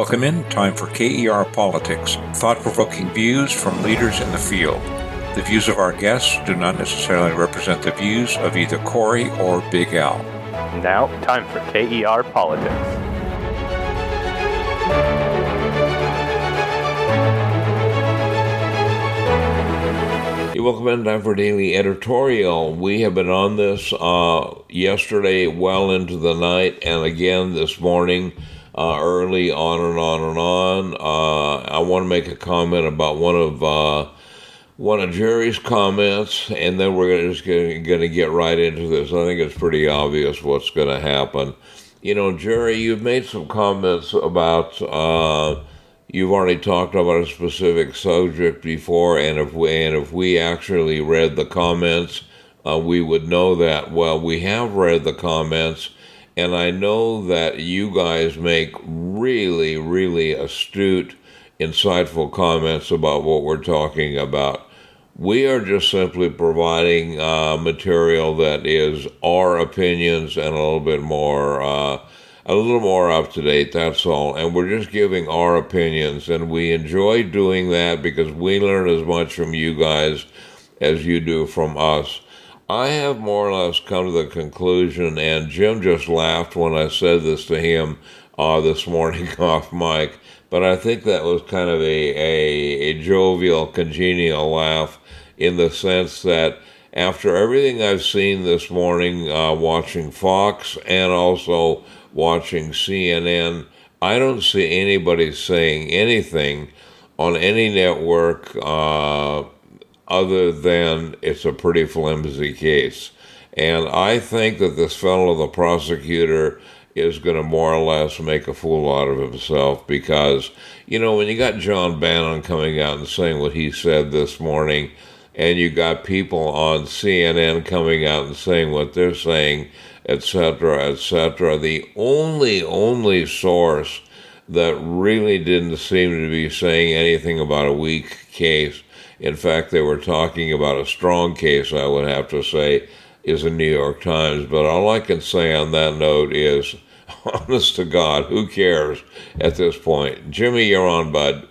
Welcome in. Time for KER Politics, thought-provoking views from leaders in the field. The views of our guests do not necessarily represent the views of either Corey or Big Al. Now, time for KER Politics. Welcome in. Time for Daily Editorial. We have been on this yesterday well into the night, and again this morning early on and on and on. I want to make a comment about one of Jerry's comments, and then we're just going to get right into this. I think it's pretty obvious what's going to happen. You know, Jerry, you've made some comments about you've already talked about a specific subject before, and if we actually read the comments, we would know that. Well, we have read the comments, and I know that you guys make really, really astute, insightful comments about what we're talking about. We are just simply providing material that is our opinions and a little more up to date, that's all. And we're just giving our opinions, and we enjoy doing that because we learn as much from you guys as you do from us. I have more or less come to the conclusion, and Jim just laughed when I said this to him this morning off mic, but I think that was kind of a jovial, congenial laugh in the sense that after everything I've seen this morning, watching Fox and also watching CNN, I don't see anybody saying anything on any network other than it's a pretty flimsy case. And I think that this fellow, the prosecutor, is going to more or less make a fool out of himself because, you know, when you got John Bannon coming out and saying what he said this morning, and you got people on CNN coming out and saying what they're saying, etc., the only source that really didn't seem to be saying anything about a weak case, in fact, they were talking about a strong case, I would have to say, is the New York Times. But all I can say on that note is, honest to God, who cares at this point? Jimmy, you're on, bud.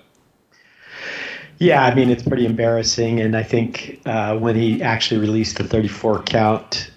Yeah, I mean, it's pretty embarrassing. And I think when he actually released the 34-count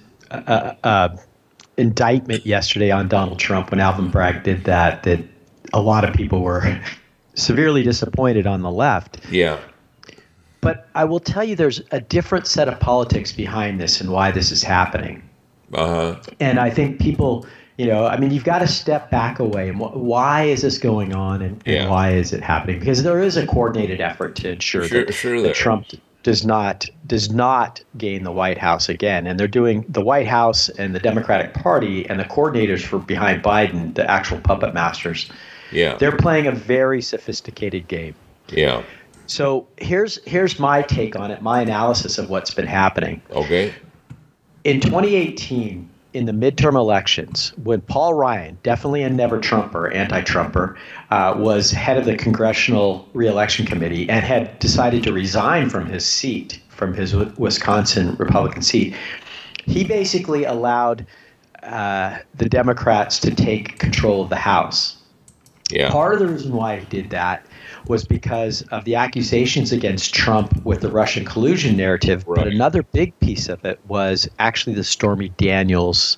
indictment yesterday on Donald Trump, when Alvin Bragg did that a lot of people were severely disappointed on the left. Yeah. But I will tell you there's a different set of politics behind this and why this is happening. Uh-huh. And I think people, you know, I mean, you've got to step back away. And why is this going on and why is it happening? Because there is a coordinated effort to ensure that Trump does not gain the White House again. And they're doing the White House and the Democratic Party and the coordinators for behind Biden, the actual puppet masters. Yeah. They're playing a very sophisticated game. Yeah. So here's my take on it, my analysis of what's been happening. Okay. In 2018, in the midterm elections, when Paul Ryan, definitely a never-Trumper, anti-Trumper, was head of the Congressional Re-election Committee and had decided to resign from his seat, from his Wisconsin Republican seat, he basically allowed the Democrats to take control of the House. Yeah. Part of the reason why he did that was because of the accusations against Trump with the Russian collusion narrative. Right. But another big piece of it was actually the Stormy Daniels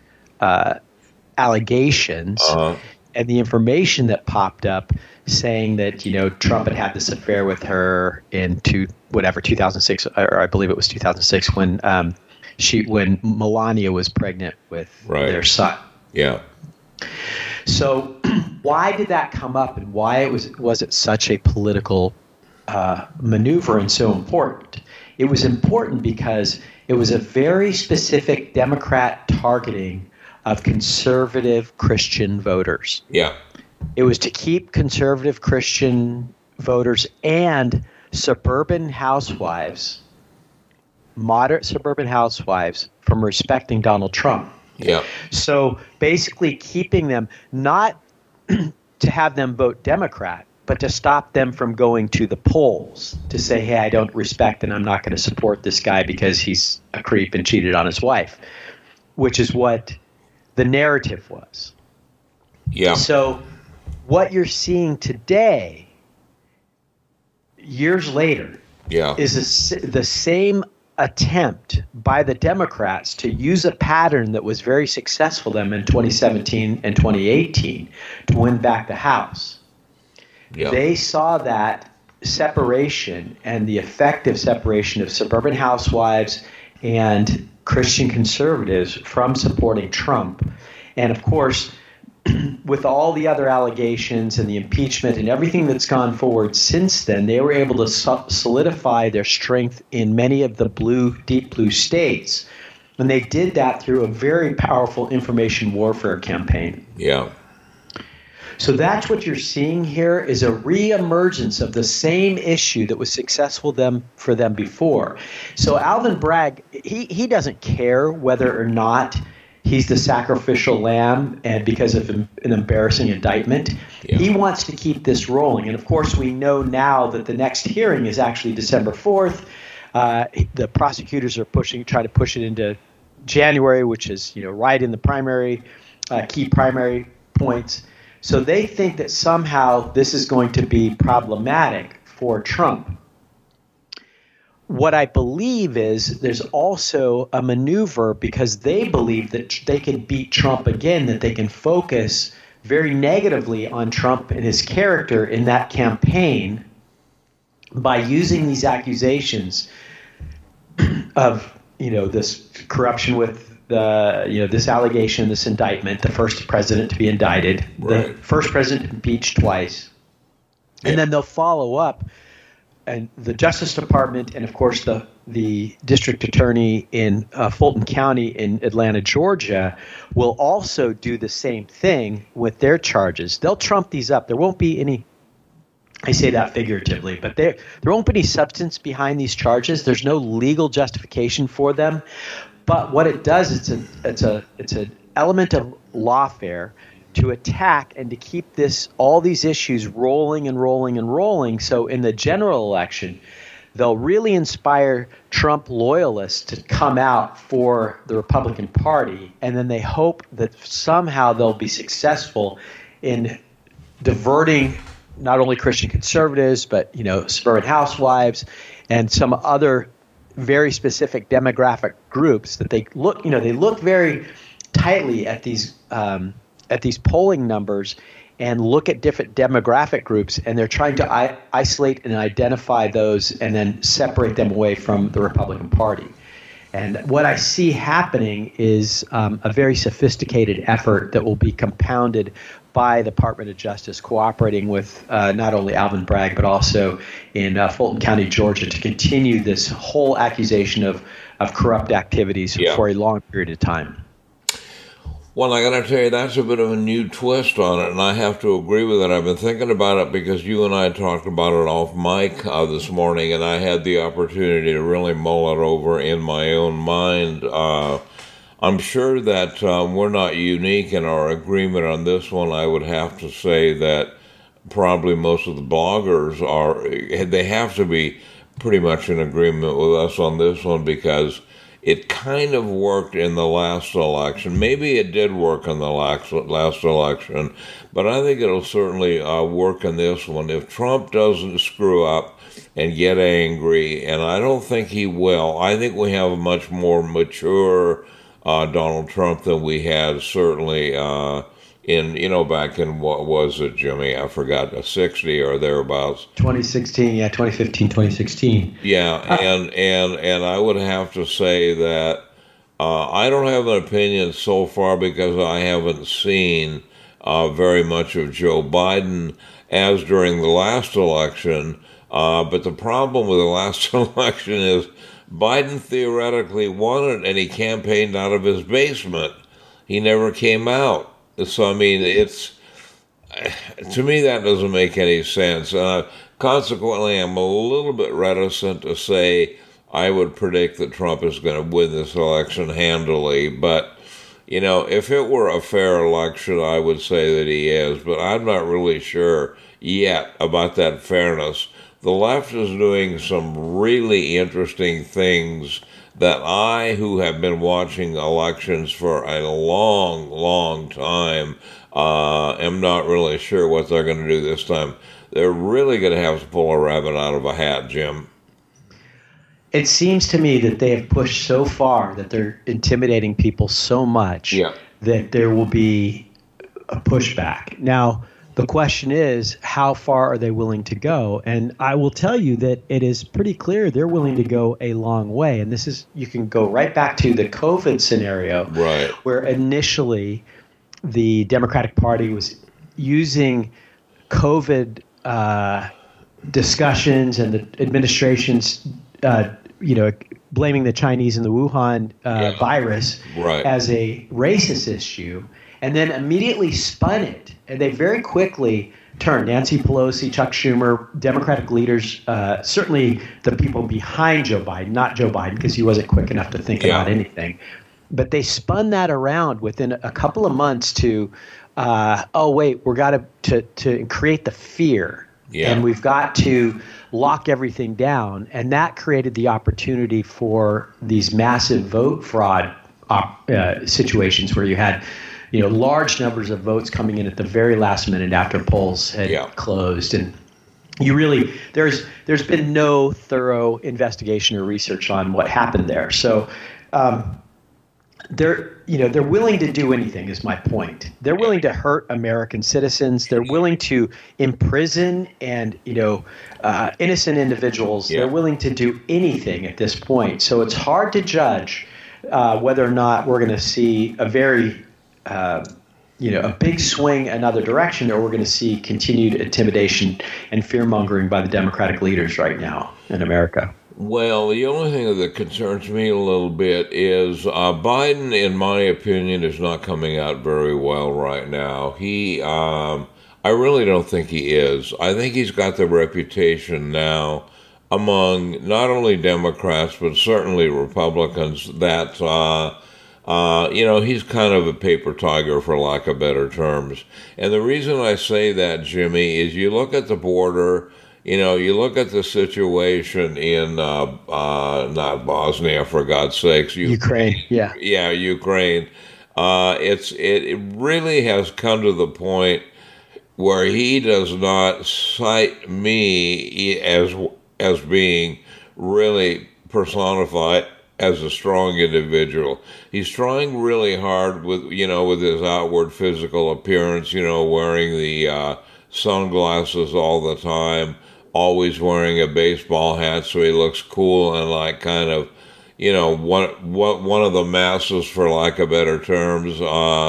allegations and the information that popped up saying that, you know, Trump had this affair with her in 2006, or I believe it was 2006 when Melania was pregnant with their son. Yeah. So why did that come up, and why was it such a political maneuver and so important? It was important because it was a very specific Democrat targeting of conservative Christian voters. Yeah. It was to keep conservative Christian voters and suburban housewives, moderate suburban housewives, from respecting Donald Trump. Yeah. So basically keeping them not to have them vote Democrat, but to stop them from going to the polls to say, hey, I don't respect and I'm not going to support this guy because he's a creep and cheated on his wife, which is what the narrative was. Yeah. So what you're seeing today, years later, is the same attempt by the Democrats to use a pattern that was very successful them in 2017 and 2018 to win back the House. Yeah. They saw that separation and the effective separation of suburban housewives and Christian conservatives from supporting Trump. And of course, with all the other allegations and the impeachment and everything that's gone forward since then, they were able to solidify their strength in many of the deep blue states. And they did that through a very powerful information warfare campaign. Yeah. So that's what you're seeing here is a reemergence of the same issue that was successful for them before. So Alvin Bragg, he doesn't care whether or not he's the sacrificial lamb and because of an embarrassing indictment. Yeah. He wants to keep this rolling. And, of course, we know now that the next hearing is actually December 4th. The prosecutors are trying to push it into January, which is right in the key primary points. So they think that somehow this is going to be problematic for Trump. What I believe is there's also a maneuver because they believe that they can beat Trump again, that they can focus very negatively on Trump and his character in that campaign by using these accusations of, this corruption with this allegation, this indictment, the first president to be indicted, right. The first president impeached twice. Yeah. And then they'll follow up. And the Justice Department and, of course, the district attorney in Fulton County in Atlanta, Georgia, will also do the same thing with their charges. They'll trump these up. There won't be any – I say that figuratively, but there won't be any substance behind these charges. There's no legal justification for them. But what it does, it's an element of lawfare to attack and to keep all these issues rolling and rolling and rolling. So in the general election, they'll really inspire Trump loyalists to come out for the Republican Party, and then they hope that somehow they'll be successful in diverting not only Christian conservatives, but suburban housewives and some other very specific demographic groups that they look very tightly at these polling numbers and look at different demographic groups, and they're trying to isolate and identify those and then separate them away from the Republican Party. And what I see happening is a very sophisticated effort that will be compounded by the Department of Justice cooperating with not only Alvin Bragg but also in Fulton County, Georgia, to continue this whole accusation of corrupt activities for a long period of time. Well, I got to tell you, that's a bit of a new twist on it, and I have to agree with it. I've been thinking about it because you and I talked about it off mic this morning, and I had the opportunity to really mull it over in my own mind. I'm sure that we're not unique in our agreement on this one. I would have to say that probably most of the bloggers they have to be pretty much in agreement with us on this one because it kind of worked in the last election. Maybe it did work in the last election, but I think it'll certainly work in this one. If Trump doesn't screw up and get angry, and I don't think he will, I think we have a much more mature Donald Trump than we had certainly back in, what was it, Jimmy? I forgot, 60 or thereabouts. 2016, 2015, 2016. Yeah, and I would have to say that I don't have an opinion so far because I haven't seen very much of Joe Biden as during the last election. But the problem with the last election is Biden theoretically won it, and he campaigned out of his basement. He never came out. So, I mean, to me, that doesn't make any sense. Consequently, I'm a little bit reticent to say I would predict that Trump is going to win this election handily. But, if it were a fair election, I would say that he is. But I'm not really sure yet about that fairness. The left is doing some really interesting things that who have been watching elections for a long, long time, am not really sure what they're going to do this time. They're really going to have to pull a rabbit out of a hat, Jim. It seems to me that they have pushed so far that they're intimidating people so much that there will be a pushback. Now, the question is, how far are they willing to go? And I will tell you that it is pretty clear they're willing to go a long way. And this is, you can go right back to the COVID scenario, right, where initially the Democratic Party was using COVID discussions and the administration's, blaming the Chinese and the Wuhan virus as a racist issue, and then immediately spun it. And they very quickly turned. Nancy Pelosi, Chuck Schumer, Democratic leaders, certainly the people behind Joe Biden, not Joe Biden, because he wasn't quick enough to think about anything. But they spun that around within a couple of months to, we're got to create the fear. Yeah. And we've got to lock everything down. And that created the opportunity for these massive vote fraud situations where you had large numbers of votes coming in at the very last minute after polls had closed. And you really, there's been no thorough investigation or research on what happened there. So they're willing to do anything, is my point. They're willing to hurt American citizens. They're willing to imprison and, innocent individuals. Yeah. They're willing to do anything at this point. So it's hard to judge whether or not we're going to see a very a big swing another direction, or we're going to see continued intimidation and fear-mongering by the Democratic leaders right now in America. Well, the only thing that concerns me a little bit is Biden, in my opinion, is not coming out very well right now. I really don't think he is. I think he's got the reputation now among not only Democrats, but certainly Republicans that he's kind of a paper tiger, for lack of better terms. And the reason I say that, Jimmy, is you look at the border, you look at the situation in, not Bosnia, for God's sakes. Ukraine, yeah. Yeah, Ukraine. It really has come to the point where he does not cite me as being really personified as a strong individual. He's trying really hard with his outward physical appearance, wearing the sunglasses all the time, always wearing a baseball hat so he looks cool and like kind of, one of the masses, for lack of better terms.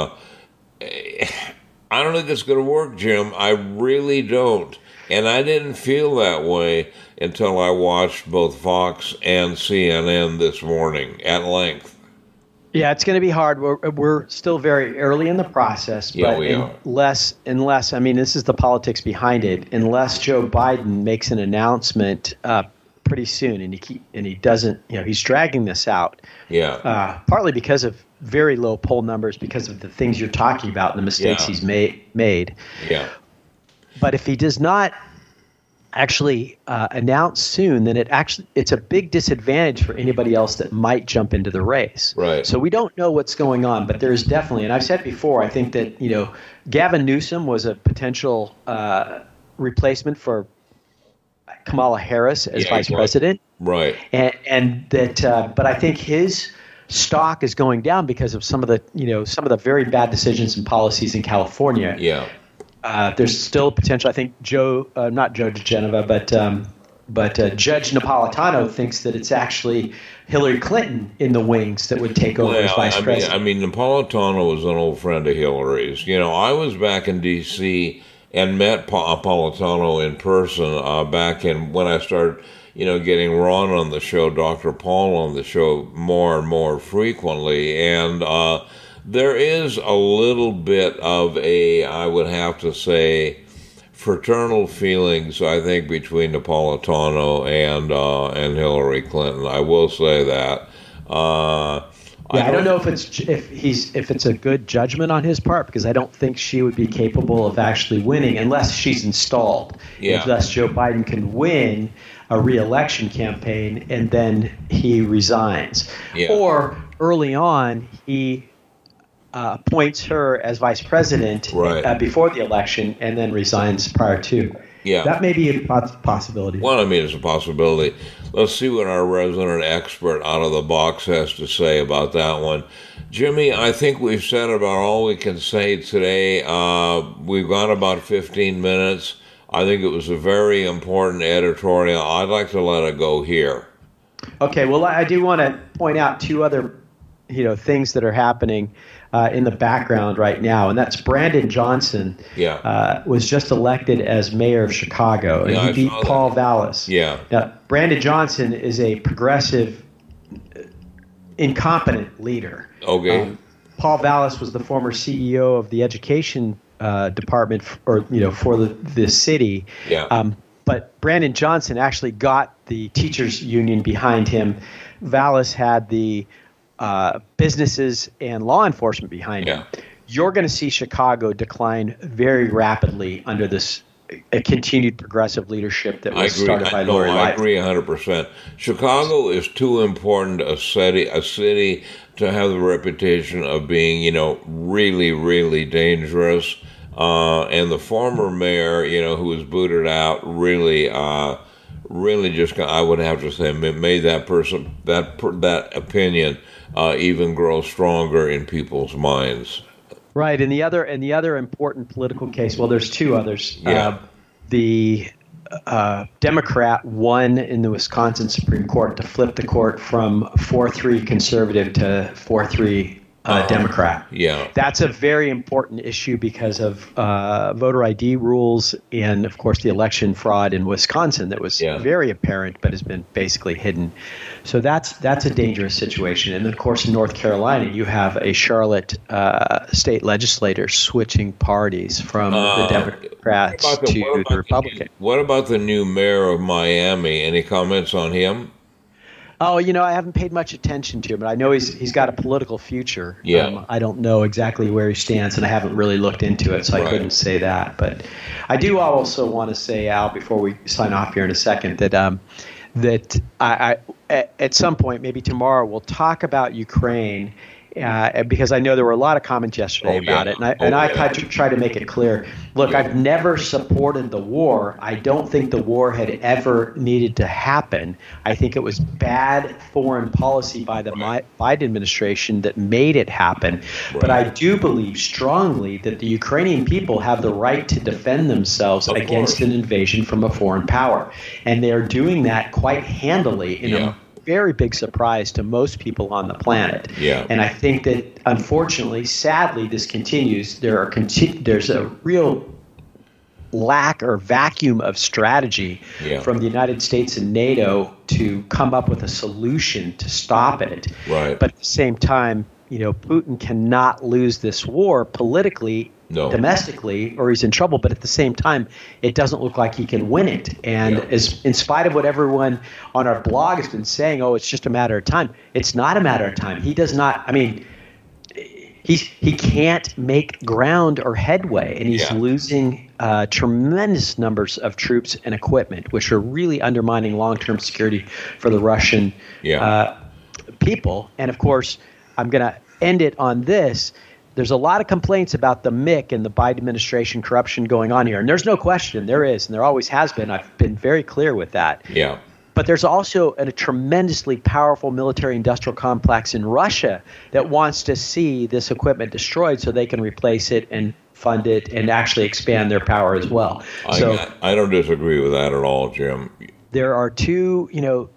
I don't think it's going to work, Jim. I really don't. And I didn't feel that way until I watched both Fox and CNN this morning at length. Yeah, it's going to be hard. We're still very early in the process, but unless, this is the politics behind it, unless Joe Biden makes an announcement pretty soon, and he doesn't, he's dragging this out. Yeah. Partly because of very low poll numbers, because of the things you're talking about and the mistakes he's made. Yeah. But if he does not actually announce soon, then it's a big disadvantage for anybody else that might jump into the race. Right. So we don't know what's going on, but there's definitely, and I've said before, I think that Gavin Newsom was a potential replacement for Kamala Harris as vice president. Right. And that, but I think his stock is going down because of some of the very bad decisions and policies in California. Yeah. There's still potential. I think not Joe DeGenova, but Judge Napolitano thinks that it's actually Hillary Clinton in the wings that would take over as vice president. Napolitano was an old friend of Hillary's. I was back in D.C. and met Napolitano in person back in when I started, getting Ron on the show, Dr. Paul on the show more and more frequently, and there is a little bit of I would have to say, fraternal feelings, I think, between Napolitano and Hillary Clinton. I will say that. I don't know if it's a good judgment on his part, because I don't think she would be capable of actually winning unless she's installed. Yeah. If thus Joe Biden can win a re-election campaign and then he resigns. Yeah. Or early on he appoints her as vice president before the election and then resigns prior to. Yeah. That may be a possibility. Well, I mean, it's a possibility. Let's see what our resident expert out of the box has to say about that one. Jimmy, I think we've said about all we can say today. We've gone about 15 minutes. I think it was a very important editorial. I'd like to let it go here. Okay, well, I do want to point out two other, things that are happening in the background right now, and that's Brandon Johnson was just elected as mayor of Chicago, and he beat Paul Vallas. Yeah. Now, Brandon Johnson is a progressive, incompetent leader. Okay. Paul Vallas was the former CEO of the education department, for the city. Yeah. But Brandon Johnson actually got the teachers union behind him. Vallas had the businesses and law enforcement behind him. You're going to see Chicago decline very rapidly under this continued progressive leadership that was started by Lori Lightfoot. I agree 100%. Chicago is too important a city to have the reputation of being, really, really dangerous. And the former mayor, who was booted out, really just, I would have to say, made that person, that opinion even grow stronger in people's minds. Right, and the other important political case. Well, there's two others. Yeah. The Democrat won in the Wisconsin Supreme Court to flip the court from 4-3 conservative to 4-3 Democrat. Yeah. That's a very important issue because of voter ID rules and, of course, the election fraud in Wisconsin that was very apparent but has been basically hidden. So that's a dangerous situation. And, of course, in North Carolina, you have a Charlotte state legislator switching parties from the Democrats to the Republican. What about the new mayor of Miami? Any comments on him? Oh, I haven't paid much attention to him, but I know he's got a political future. Yeah. I don't know exactly where he stands, and I haven't really looked into it, so I couldn't say that. But I do also want to say, Al, before we sign off here in a second, that I at some point, maybe tomorrow, we'll talk about Ukraine. Because I know there were a lot of comments yesterday about it, and I try to make it clear. Look, I've never supported the war. I don't think the war had ever needed to happen. I think it was bad foreign policy by the Biden administration that made it happen. But I do believe strongly that the Ukrainian people have the right to defend themselves against an invasion from a foreign power, and they are doing that quite handily in a very big surprise to most people on the planet. Yeah. And I think that, unfortunately, sadly, this continues. There's a real lack or vacuum of strategy from the United States and NATO to come up with a solution to stop it. Right. But at the same time, Putin cannot lose this war politically, domestically, or he's in trouble. But at the same time, it doesn't look like he can win it. And in spite of what everyone on our blog has been saying, it's just a matter of time. It's not a matter of time. He does not. I mean, he can't make ground or headway, and he's losing tremendous numbers of troops and equipment, which are really undermining long-term security for the Russian people. And of course, I'm going to end it on this. There's a lot of complaints about the MIC and the Biden administration corruption going on here. And there's no question there is, and there always has been. I've been very clear with that. Yeah. But there's also a tremendously powerful military-industrial complex in Russia that wants to see this equipment destroyed so they can replace it and fund it and actually expand their power as well. I don't disagree with that at all, Jim. There are two,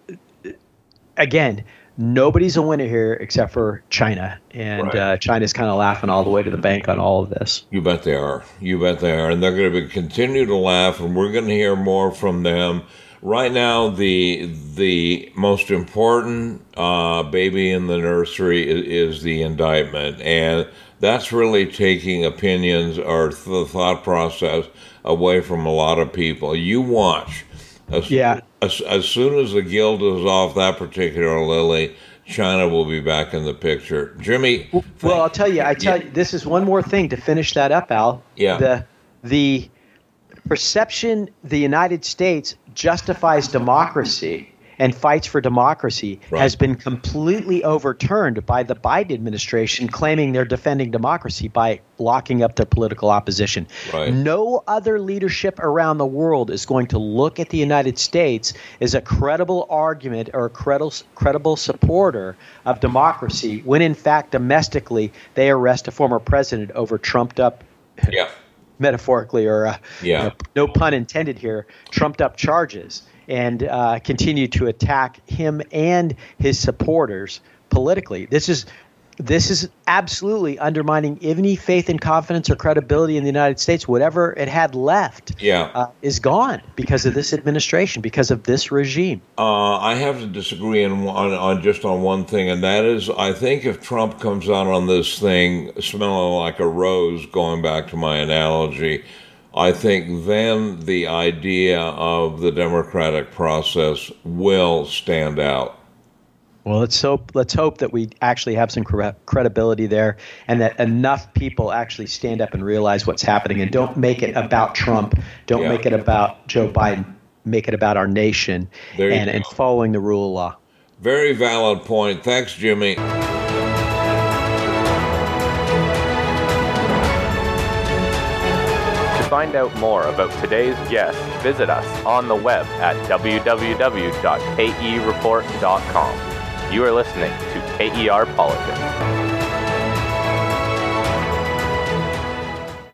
again, nobody's a winner here except for China, and China's kind of laughing all the way to the bank on all of this. You bet they are. And they're going to continue to laugh, and we're going to hear more from them. Right now, the most important baby in the nursery is the indictment, and that's really taking opinions or the thought process away from a lot of people. You watch. As soon as the gild is off that particular lily, China will be back in the picture. Jimmy? Well, I'll tell you, this is one more thing to finish that up, Al. Yeah. The perception the United States justifies democracy and fights for democracy has been completely overturned by the Biden administration, claiming they're defending democracy by locking up their political opposition. No other leadership around the world is going to look at the United States as a credible argument or a credible supporter of democracy when, in fact, domestically, they arrest a former president over trumped up, metaphorically, or no pun intended here, trumped up charges, and continue to attack him and his supporters politically. This is absolutely undermining any faith and confidence or credibility in the United States. Whatever it had left is gone because of this administration, because of this regime. I have to disagree on just one thing, and that is, I think if Trump comes out on this thing smelling like a rose, going back to my analogy, I think then the idea of the democratic process will stand out. Well, let's hope that we actually have some credibility there, and that enough people actually stand up and realize what's happening, and don't make it about Trump, don't make it about Joe Biden, make it about our nation and following the rule of law. Very valid point. Thanks, Jimmy. To find out more about today's guest, visit us on the web at www.kereport.com. You are listening to KER Politics.